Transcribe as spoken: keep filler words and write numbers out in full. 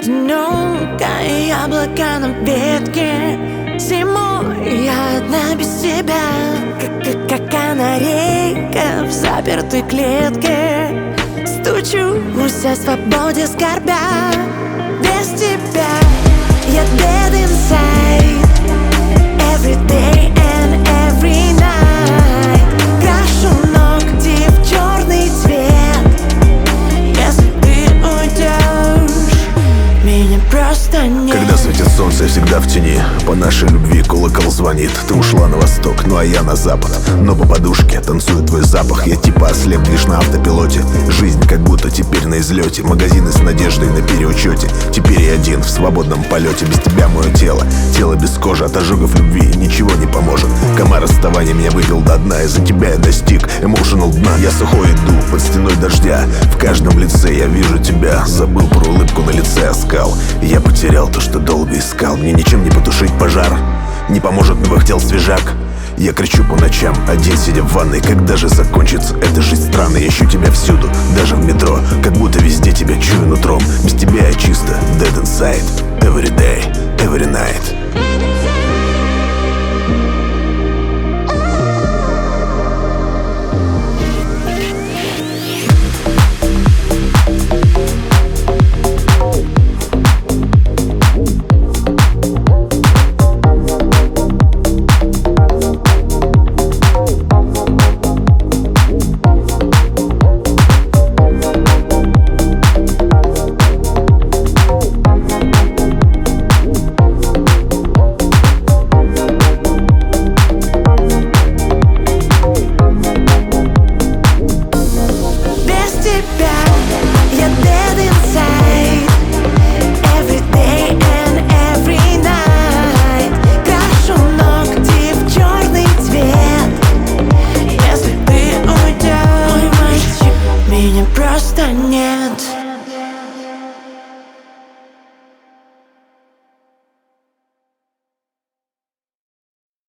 одинокое яблоко на ветке. Зимой я одна без тебя, как, как, как канарейка в запертой клетке. Стучусь о свободе скорбя. Без тебя я dead inside. Every day and every night. Крашу ногти в черный цвет. Если ты уйдешь, меня просто нет. Когда светит солнце, я всегда в тени. По нашей любви колокол звонит. Ты ушла на восток, ну а я на запад. Но по подушке танцует твой запах. Я типа ослеп лишь на автопилоте. Жизнь как будто теперь на излете. Магазины с надеждой на переучете. Теперь я один в свободном полете. Без тебя мое тело, тело без кожи. От ожогов любви ничего не поможет. Комар расставания меня вывел до дна. Из-за тебя я достиг emotional дна. Я сухой иду под стеной дождя. В каждом лице я вижу тебя. Забыл про улыбку на лице, оскал. Я потерял то, что долго искал. Мне ничем не потушить пожар. Не поможет, но хотел свежак. Я кричу по ночам, один сидя в ванной. Когда же закончится эта жизнь странная? Я ищу тебя всюду, даже в метро. Как будто везде тебя чую нутром. Без тебя я чисто dead inside. Every day, every night.